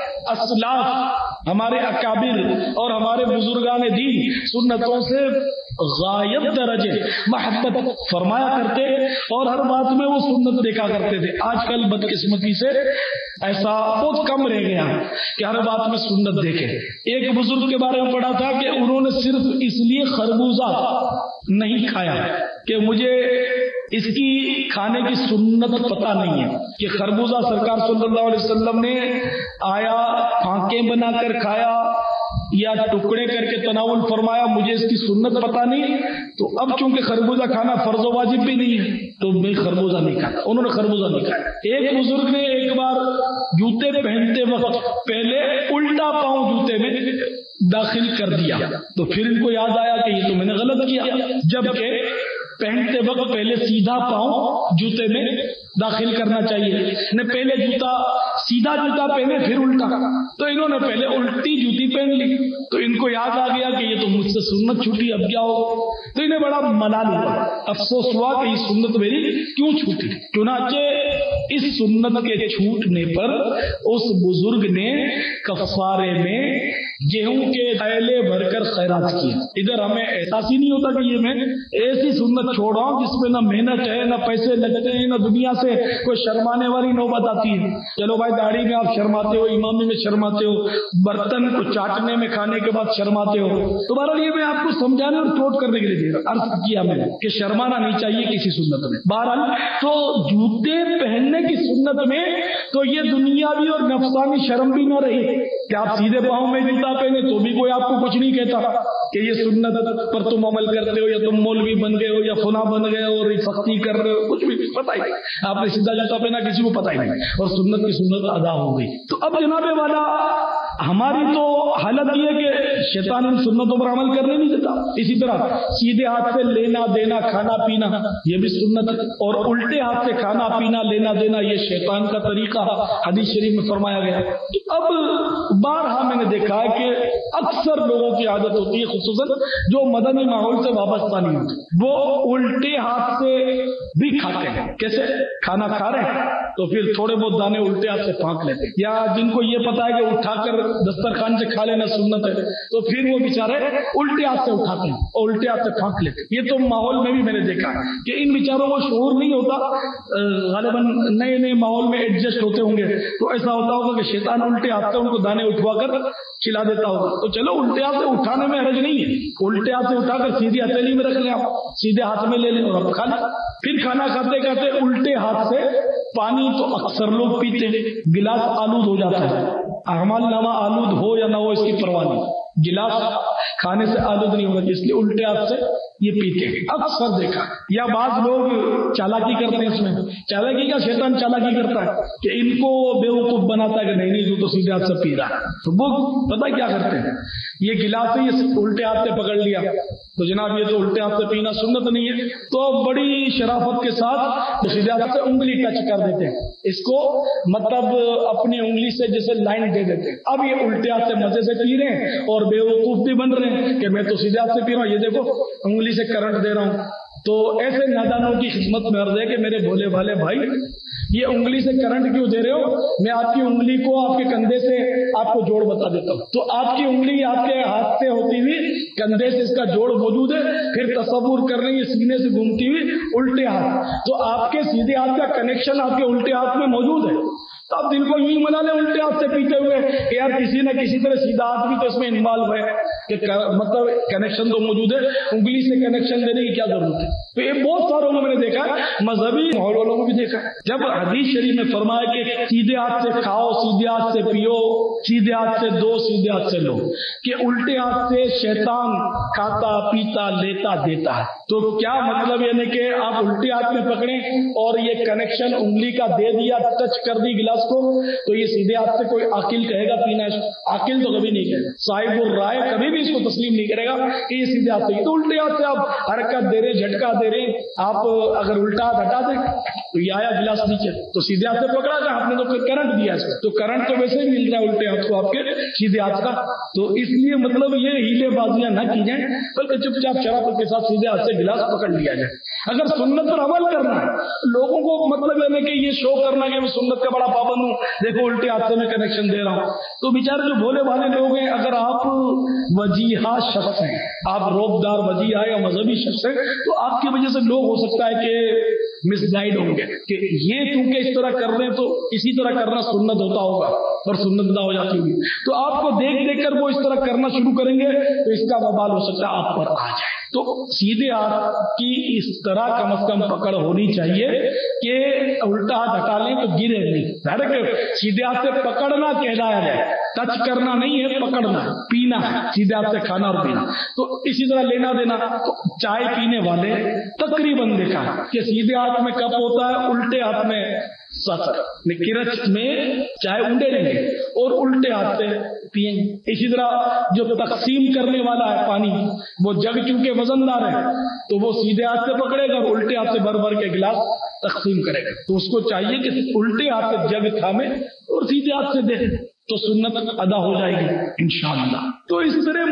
اسلاف، ہمارے اکابر اور ہمارے بزرگان دین سنتوں سے غایت درجے محبت فرمایا کرتے اور ہر بات میں وہ سنت دیکھا کرتے تھے۔ آج کل بدقسمتی سے ایسا بہت کم رہ گیا کہ ہر بات میں سنت دیکھے۔ ایک بزرگ کے بارے میں پڑھا تھا کہ انہوں نے صرف اس لیے خربوزہ نہیں کھایا کہ مجھے اس کی کھانے کی سنت پتہ نہیں ہے کہ خربوزہ سرکار صلی اللہ علیہ وسلم نے آیا پھانکیں بنا کر کھایا یا ٹکڑے کر کے تناول فرمایا، مجھے اس کی سنت پتہ نہیں، تو اب چونکہ خربوزہ کھانا فرض و واجب بھی نہیں ہے تو میں خربوزہ نہیں کھاتا۔ انہوں نے خربوزہ نہیں کھایا۔ ایک بزرگ نے ایک بار جوتے پہنتے وقت پہلے الٹا پاؤں جوتے میں داخل کر دیا، تو پھر ان کو یاد آیا کہ یہ تو میں نے غلط کیا، جبکہ پہنتے وقت پہلے سیدھا پاؤں جوتے میں داخل کرنا چاہیے، نے پہلے جوتا سیدھا جوتا پہنے پھر الٹا، تو انہوں نے پہلے الٹی جوتی پہن لی، تو ان کو یاد آ گیا کہ یہ تو مجھ سے سنت چھوٹی، اب کیا ہو؟ تو انہیں بڑا ملال ہوا، افسوس ہوا کہ یہ سنت میری کیوں چھوٹی۔ چنانچہ اس سنت کے چھوٹنے پر اس بزرگ نے کفارے میں गेहूं के थैले भरकर खैरात किया। इधर हमें एहसास ही नहीं होता कि ये मैं ऐसी सुन्नत छोड़ रहा हूँ जिसमें ना मेहनत है, ना पैसे लगते हैं, ना दुनिया से कोई शर्माने वाली नौबत आती है। चलो भाई दाढ़ी में आप शर्माते हो, इमामी में शर्माते हो, बर्तन को चाटने में खाने के बाद शर्माते हो। तो बहरहाल ये मैं आपको समझाने और चोट करने के लिए अर्ज किया मैंने कि शर्माना नहीं चाहिए किसी सुन्नत में। बहरहाल तो जूते पहनने की सुन्नत में तो ये दुनियावी और नफसानी शर्म भी न रही कि आप सीधे पाँव में जूता पहने तो भी कोई आपको कुछ नहीं कहता कि ये सुन्नत पर तुम अमल करते हो, या तुम मौलवी बन गए हो, या फुला बन गए हो और सख्ती कर रहे हो, कुछ भी पता ही नहीं। आपने सीधा जूता पहना, किसी को पता ही नहीं, और सुन्नत की सुन्नत अदा हो गई। तो अब जनाबे वाला हमारी तो हालत ये कि शैतान इन सुन्नतों पर अमल करने नहीं देता। इसी तरह सीधे हाथ से लेना देना, खाना पीना, ये भी सुन्नत है, और उल्टे हाथ से खाना पीना, लेना देना, ये शैतान का तरीका हदीस शरीफ में फरमाया गया। तो अब बारहा मैंने देखा है कि अक्सर लोगों की आदत होती है, खुसूसन जो मदनी माहौल से वाबस्ता नहीं होते, वो उल्टे हाथ से भी खाते हैं। कैसे? खाना खा रहे हैं तो फिर थोड़े बहुत दाने उल्टे हाथ से फांक लेते हैं, या जिनको ये पता है कि उठाकर दस्तरखान से खा लेना सुन्नत है तो फिर वो बेचारे उल्टे हाथ से उठाते हैं और उल्टे हाथ से फांक लेते हैं। ये तो माहौल में भी मैंने देखा है कि इन बेचारों को शऊर नहीं होता, गालिबन नए नए माहौल में एडजस्ट होते होंगे, तो ऐसा होता होगा कि शैतान उल्टे हाथ से उनको दाने उठवा कर खिला देता होगा। तो चलो उल्टे हाथ से उठाने में हर्ज नहीं है, उल्टे हाथ से उठाकर सीधी हथेली में रख लें, आप सीधे हाथ में ले लें और अब खा लें। फिर खाना खाते खाते उल्टे हाथ से पानी तो अक्सर लोग पीते हैं, गिलास आलूद हो जाता है। अहमाल नामा आलूद हो या ना हो इसकी परवाह नहीं, गिलास खाने से आलूद नहीं होगा, इसलिए उल्टे हाथ से ये पीते हैं, अक्सर देखा। या बाज लोग चालाकी करते हैं, इसमें चालाकी का शैतान चालाकी करता है कि इनको बेवकूफ बनाता है कि नहीं नहीं तो सीधे हाथ से पी रहा है। तो वो पता क्या करते हैं, ये गिलास ही उल्टे हाथ से पकड़ लिया तो जनाब ये तो उल्टे हाथ से पीना सुन्नत नहीं है, तो बड़ी शराफत के साथ सीधे हाथ से उंगली टच कर देते हैं, इसको मतलब अपनी उंगली से जैसे लाइन दे देते हैं। अब ये उल्टे हाथ से मजे से पी रहे हैं और बेवकूफ भी बन रहे हैं कि मैं तो सीधे हाथ से पी रहा हूँ, ये देखो उंगली से करंट दे रहा हूँ। तो ऐसे नादानों की खिदमत में अर्ज है कि मेरे भोले भाले भाई, ये उंगली से करंट क्यों दे रहे हो? मैं आपकी उंगली को आपके कंधे से आपको जोड़ बता देता हूँ। तो आपकी उंगली आपके हाथ से होती हुई कंधे से इसका जोड़ मौजूद है, फिर तसव्वुर कर रही है सीने से घूमती हुई उल्टे हाथ, तो आपके सीधे हाथ का कनेक्शन आपके उल्टे हाथ में मौजूद है। तो आप दिल को यूं ही मना ले उल्टे हाथ से पीते हुए कि यार किसी न किसी तरह सीधा हाथ भी तो इसमें इन्वॉल्व है कि मतलब कनेक्शन तो मौजूद है, उंगली से कनेक्शन देने की क्या जरूरत है? तो ये बहुत सारों को मैंने देखा है, मजहबी माहौल वालों को भी देखा है। जब हदीस शरीफ में फरमाया कि सीधे हाथ से खाओ, सीधे हाथ से पियो, सीधे हाथ से दो, सीधे हाथ से लो, कि उल्टे हाथ से शैतान खाता पीता लेता देता है, तो क्या मतलब यानी कि आप उल्टे हाथ में पकड़ें और ये कनेक्शन उंगली का दे दिया, टच कर दी गिलास को, तो ये सीधे हाथ से कोई आकिल कहेगा पीना? आकिल तो कभी नहीं कहेगा, साहिब और राय कभी भी इसको तस्लीम नहीं करेगा कि ये सीधे हाथ से। तो उल्टे हाथ से आप हरकत दे रहे, झटका दे रहे, आप अगर उल्टा हाथ हटा दें तो ये आया गिलास नीचे, तो सीधे हाथ से पकड़ा था आपने, तो फिर करंट दिया इसको, तो करंट तो वैसे ही मिल रहा है उल्टे हाथ को आपके सीधे हाथ का। तो इसलिए मतलब ये हीलेबाजियां न की जाए, बल्कि चुपचाप शराफत के साथ सीधे हाथ से गिलास पकड़ लिया जाए। अगर सुन्नत पर अमल करना है, लोगों को मतलब है कि ये शो करना कि मैं सुन्नत का बड़ा पाबंद हूँ, देखो उल्टे हाथ से मैं कनेक्शन दे रहा हूँ, तो बेचारे जो भोले भाले लोग हैं, अगर आप वजीहा शख्स हैं, आप रोबदार वजीहा या मजहबी शख्स हैं, तो आपकी वजह से लोग हो सकता है कि मिसगाइड होंगे कि ये क्योंकि इस तरह कर रहे हैं तो इसी तरह करना सुन्नत होता होगा, और सुन्नत ना हो जाती होगी, तो आपको देख देख कर वो इस तरह करना शुरू करेंगे, तो इसका वबाल हो सकता है आप पर आ जाए। तो सीधे हाथ की इस तरह कम से कम पकड़ होनी चाहिए कि उल्टा हाथ हटा लें तो गिरे नहीं। डायरेक्ट सीधे हाथ से पकड़ना कहलाया जाए, टच करना नहीं है, पकड़ना, पीना है, सीधे हाथ से खाना और पीना। तो इसी तरह लेना देना, तो चाय पीने वाले तकरीबन देखा कि सीधे हाथ में कप होता है, उल्टे हाथ में सतर, किरच में चाय उंडे लेंगे और उल्टे हाथ से पिएंगे। इसी तरह जो तकसीम करने वाला है पानी, वो जग चूंकि वजनदार है तो वो सीधे हाथ से पकड़ेगा, उल्टे हाथ से भर भर के गिलास तकसीम करेगा, तो उसको चाहिए कि उल्टे हाथ से जग थामे और सीधे हाथ से दे, तो सुन्नत अदा हो जाएगी इंशाअल्लाह। तो इस तरह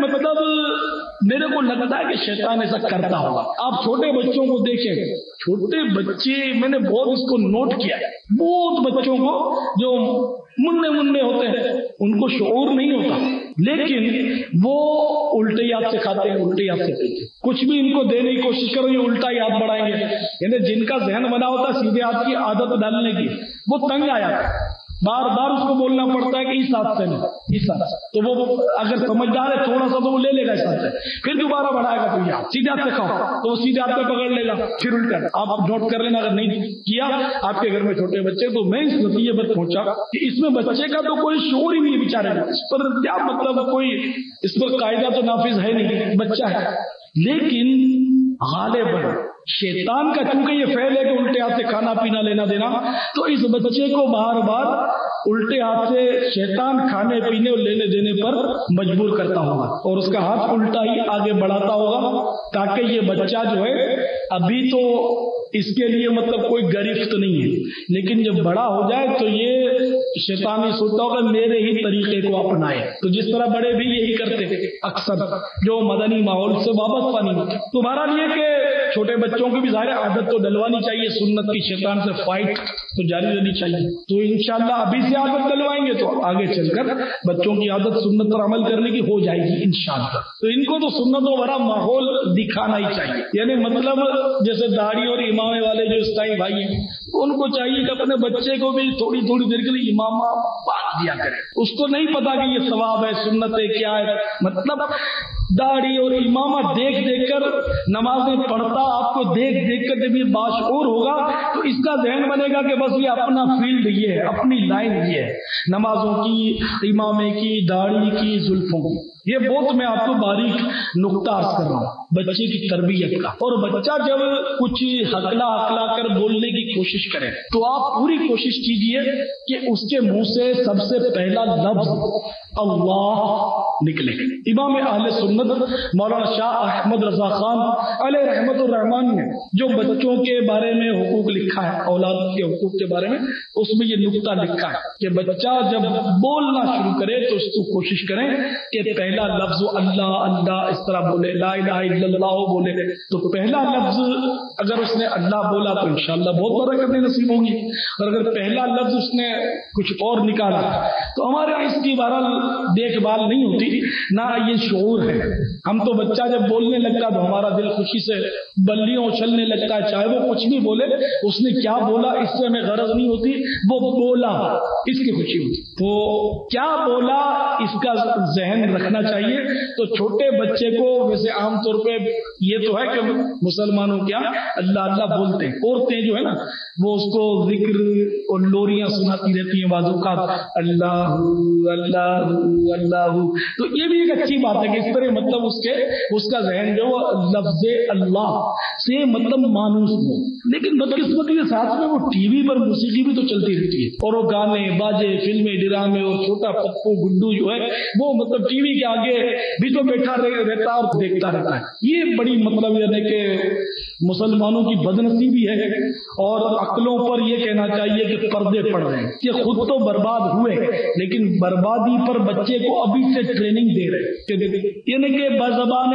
मतलब मेरे को लगता है कि शैतान ऐसा करता होगा। आप छोटे बच्चों को देखें, छोटे बच्चे, मैंने बहुत इसको नोट किया है, बहुत बच्चों को जो मुन्ने मुन्ने होते हैं उनको शऊर नहीं होता, لیکن وہ الٹے ہاتھ سے کھاتے ہیں، الٹے ہاتھ سے پیتے ہیں. کچھ بھی ان کو دینے کی کوشش کرو یہ الٹا ہی ہاتھ بڑھائیں گے. یعنی جن کا ذہن بنا ہوتا ہے سیدھے ہاتھ کی عادت ڈالنے کی، وہ تنگ آیا بار بار اس کو بولنا پڑتا ہے کہ اس ہاتھ سے نہیں، اس ہاتھ سے. تو وہ اگر سمجھدار ہے تھوڑا سا تو وہ لے لے گا اس ہاتھ سے، پھر دوبارہ بڑھائے گا تو یہ سیدھے ہاتھ سے کھاؤ تو وہ سیدھے ہاتھ پہ پکڑ لے گا، پھر الٹا. آپ نوٹ کر لینا اگر نہیں کیا آپ کے گھر میں چھوٹے بچے. تو میں اس نتیجے پر پہنچا کہ اس میں بچے کا تو کوئی شعور ہی نہیں ہے بیچارے کا، اس پر کیا مطلب کوئی اس پر قاعدہ تو نافذ ہے نہیں، بچہ ہے. لیکن غالباً شیطان کا چونکہ یہ فعل ہے کہ الٹے ہاتھ سے کھانا پینا لینا دینا، تو اس بچے کو بار بار الٹے ہاتھ سے شیطان کھانے پینے اور لینے دینے پر مجبور کرتا ہوگا اور اس کا ہاتھ الٹا ہی آگے بڑھاتا ہوگا، تاکہ یہ بچہ جو ہے ابھی تو اس کے لیے مطلب کوئی گرفت نہیں ہے، لیکن جب بڑا ہو جائے تو یہ شیطان یہ سوچتا ہوگا میرے ہی طریقے کو اپنائے. تو جس طرح بڑے بھی یہی کرتے اکثر جو مدنی ماحول سے وابستہ نہیں ہوتے. تو بہرحال یہ کہ چھوٹے بچوں کی بھی ظاہر عادت تو ڈلوانی چاہیے، سنت کی شیطان سے فائٹ تو جاری رہنی چاہیے. تو انشاءاللہ ابھی سے عادت ڈلوائیں گے تو آگے چل کر بچوں کی عادت سنت پر عمل کرنے کی ہو جائے گی انشاءاللہ. تو ان کو تو سنتوں بھرا ماحول دکھانا ہی چاہیے. یعنی مطلب جیسے داڑھی اور امامے والے جو اسلائی بھائی ہیں ان کو چاہیے کہ اپنے بچے کو بھی تھوڑی تھوڑی دیر کے لیے امامہ باندھ دیا کرے. اس کو نہیں پتا کہ یہ ثواب ہے، سنت ہے، کیا ہے. مطلب داڑھی اور امامہ دیکھ دیکھ کر نمازیں پڑھتا آپ کو دیکھ دیکھ کر جب یہ باشعور ہوگا تو اس کا ذہن بنے گا کہ بس یہ اپنا فیلڈ یہ ہے، اپنی لائن یہ ہے، نمازوں کی، امامے کی، داڑھی کی، زلفوں کی. یہ بہت میں آپ کو باریک نقطہ عرض کر رہا ہوں بچے کی تربیت کا. اور بچہ جب کچھ ہکلا ہکلا کر بولنے کی کوشش کرے تو آپ پوری کوشش کیجئے کہ اس کے منہ سے سب سے پہلا لفظ اللہ نکلے. امام اہل سنت مولانا شاہ احمد رضا خان علیہ رحمت الرحمان نے جو بچوں کے بارے میں حقوق لکھا ہے، اولاد کے حقوق کے بارے میں، اس میں یہ نقطہ لکھا ہے کہ بچہ جب بولنا شروع کرے تو اس کو کوشش کریں کہ پہلا لفظ اللہ اللہ اس طرح بولے، لا الہ الا اللہ بولے. تو پہلا لفظ اگر اس نے اللہ بولا تو انشاءاللہ بہت برکتیں نصیب ہوں گی، اور اگر پہلا لفظ اس نے کچھ اور نکالا تو ہمارے یہاں اس کی بہرحال دیکھ بھال نہیں ہوتی، نہ یہ شعور ہے. ہم تو بچہ جب بولنے لگتا تو ہمارا دل خوشی سے بلیوں اچھلنے لگتا ہے، چاہے وہ کچھ بھی بولے، اس نے کیا بولا اس سے ہمیں غرض نہیں ہوتی، وہ بولا اس کی خوشی ہوتی. تو کیا بولا اس کا ذہن رکھنا چاہیے. تو چھوٹے بچے کو ویسے عام طور پہ یہ تو ہے کہ مسلمانوں کیا اللہ اللہ بولتے ہیں، عورتیں جو ہے نا وہ اس کو ذکر اور لوریاں سناتی رہتی ہیں بعض اوقات، اللہ اللہ اللہ. تو یہ بھی ایک اچھی بات ہے کہ اس طرح مطلب اس کے اس کا ذہن جو لفظ اللہ سے مطلب مانوس ہو. لیکن بدقسمتی کے ساتھ میں وہ ٹی وی پر موسیقی بھی تو چلتی رہتی ہے، اور وہ گانے باجے فلمیں ڈرامے، اور چھوٹا پپو گڈو جو ہے وہ مطلب ٹی وی کے آگے بھی تو بیٹھا رہتا اور دیکھتا رہتا ہے. یہ بڑی مطلب یعنی کہ مسلمانوں کی بدنصیبی ہے، اور عقلوں پر یہ کہنا چاہیے کہ پردے پڑ رہے ہیں کہ خود تو برباد ہوئے لیکن بربادی پر بچے کو ابھی سے ٹریننگ دے رہے، یعنی کہ بزبان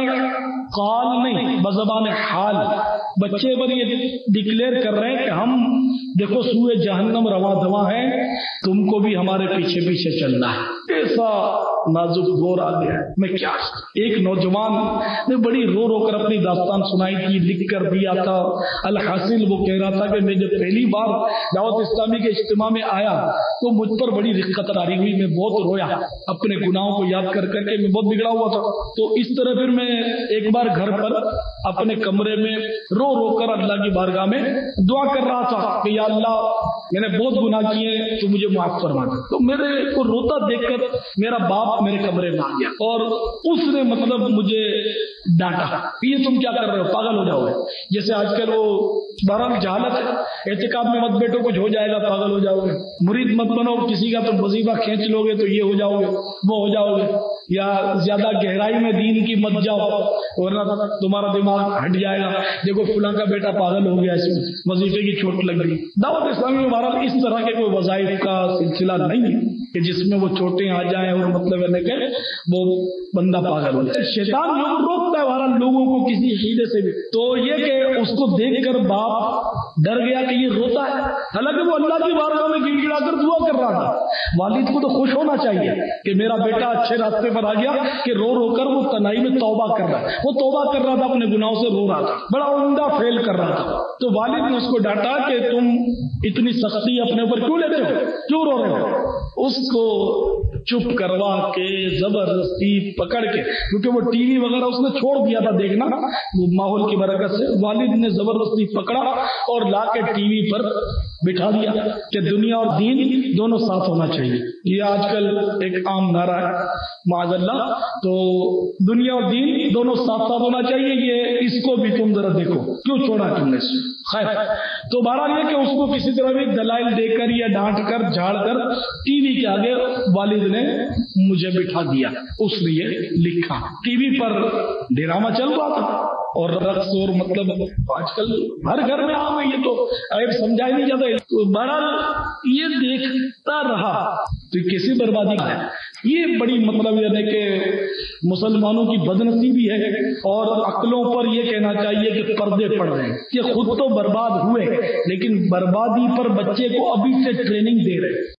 قال نہیں بزبان حال بچے پر یہ ڈکلیئر کر رہے ہیں کہ ہم دیکھو سوئے جہنم رواں دواں ہے، تم کو بھی ہمارے پیچھے پیچھے چلنا ہے. ایسا نازک دور آ گیا ہے. میں کیا ایک نوجوان نے بڑی رو رو کر اپنی داستان سنائی تھی، لکھ کر دیا تھا. الحاصل وہ کہہ رہا تھا کہ میں جب پہلی بار دعوت اسلامی کے اجتماع میں آیا تو مجھ پر بڑی رقت طاری ہوئی، میں بہت رویا اپنے گناہوں کو یاد کر کر کے، میں بہت بگڑا ہوا تھا. تو اس طرح پھر میں ایک بار گھر پر اپنے کمرے میں رو رو کر اللہ کی بارگاہ میں دعا کر رہا تھا کہ یا اللہ میں نے بہت گناہ کیے تو مجھے معاف فرما دے. تو میرے کو روتا دیکھ کر میرا باپ میرے کمرے میں آ گیا اور اس نے مطلب مجھے ڈانٹا، یہ تم کیا کر رہے ہو، پاگل ہو جاؤ گے. جیسے آج کل وہ بہرحال جہالت ہے، اعتکاف میں مت بیٹھو کچھ ہو جائے گا پاگل ہو جاؤ گے، مرید مت بنو کسی کا تو وظیفہ کھینچ لو گے تو یہ ہو جاؤ گے وہ ہو جاؤ گے، یا زیادہ گہرائی میں دین کی مت جاؤ ورنہ تمہارا دماغ ہٹ جائے گا. دیکھو فلاں کا بیٹا پاگل ہو گیا، اس میں وظیفے کی چوٹ لگ گئی. دعوت اسلامی میں بہرحال اس طرح کے کوئی وظائف کا سلسلہ نہیں ہے کہ جس میں وہ چوٹیں آ جائیں اور مطلب ہے کہ وہ بندہ پاگل ہو جائے. شیطان لوگ روکتا ہے بہرحال لوگوں کو کسی حیلے سے بھی. تو یہ کہ اس کو دیکھ کر باپ ڈر گیا کہ یہ روتا ہے، حالانکہ وہ اللہ کی بارگاہ میں گڑ گڑا کر دعا کر رہا تھا۔ والد کو تو خوش ہونا چاہیے کہ میرا بیٹا اچھے راستے پر آ گیا، کہ رو رو کر وہ تنہائی میں توبہ کر رہا ہے، وہ توبہ کر رہا تھا، اپنے گناہوں سے رو رہا تھا، بڑا عمدہ فیل کر رہا تھا۔ تو والد نے اس کو ڈانٹا کہ تم اتنی سختی اپنے اوپر کیوں لیتے ہو، کیوں رو رہے ہو؟ اس کو چپ کروا کے زبردستی پکڑ کے، کیونکہ وہ ٹی وی وغیرہ اس نے چھوڑ دیا تھا دیکھنا ماحول کی برکت سے، والد نے زبردستی پکڑا اور لا کے ٹی وی پر بٹھا دیا کہ دنیا اور دین دونوں ساتھ ہونا چاہیے۔ یہ آج کل ایک عام نعرہ ہے معاذ اللہ، تو دنیا اور دین دونوں ساتھ ساتھ ہونا چاہیے، یہ اس کو بھی تم ذرا دیکھو کیوں چھوڑا تم نے۔ خیر تو بہرحال یہ کہ اس کو کسی طرح بھی دلائل دے کر یا ڈانٹ کر جھاڑ کر ٹی وی کے آگے والد نے مجھے بٹھا دیا، اس لیے لکھا۔ ٹی وی پر ڈرامہ چل رہا تھا اور رقص، اور مطلب آج کل ہر گھر میں عام ہے، یہ تو عیب سمجھا ہی نہیں جاتا۔ بہرحال یہ دیکھتا رہا تو کیسی بربادی ہے۔ یہ بڑی مطلب یہ ہے کہ مسلمانوں کی بدنصیبی ہے، اور عقلوں پر یہ کہنا چاہیے کہ پردے پڑ رہے ہیں، کہ خود تو برباد ہوئے لیکن بربادی پر بچے کو ابھی سے ٹریننگ دے رہے ہیں۔